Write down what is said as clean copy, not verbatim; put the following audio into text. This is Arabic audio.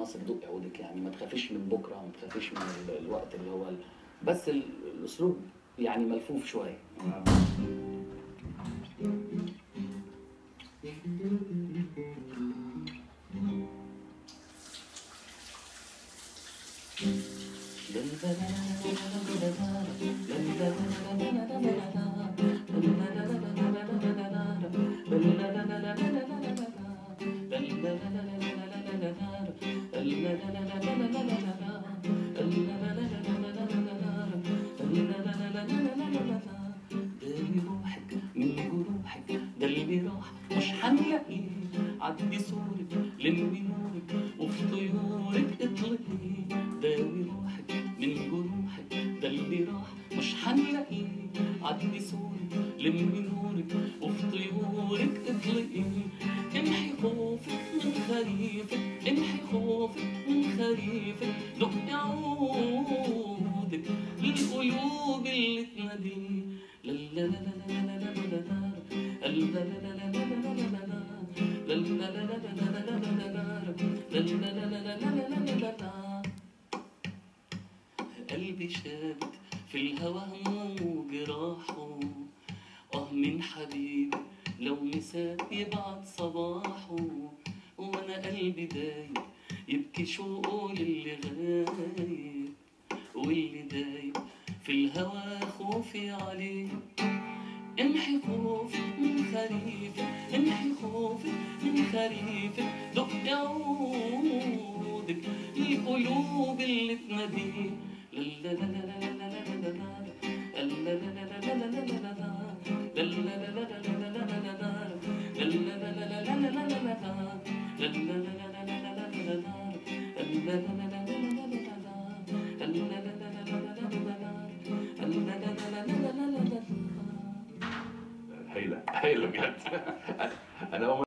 مصر دق عودك، يعني ما تخافيش من بكره، ما تخافيش من الوقت اللي هو بس الاسلوب يعني ملفوف شويه. داوي روحك من جروحك، ده اللي راح مش هنلاقيه. عدي صورك لمي نورك وفي طيورك اطلقي. داوي روحك من جروحك، ده اللي راح مش هنلاقيه. عدي صورك لمي نورك وفي طيورك اطلقي. امحي خوفك من خريفك، امحي خوفك من خريفك، دقي عودك للقلوب اللي تناديه. لا لا لا لا لا لا لا لا لا. قلبي شابت في الهوى هموم وجراحه، من حبيبي لو مساء يبعت صباحه. وانا قلبي دايب يبكي شوقه للي غايب، واللي دايب في الهوى خوفي عليه. امحي خوفك من خريفك، امحي خوفك من خريفك، دق عودك للقلوب اللي تناديه. لا لا لا لا لا لا لا لا هايلة هايلة بجد. أنا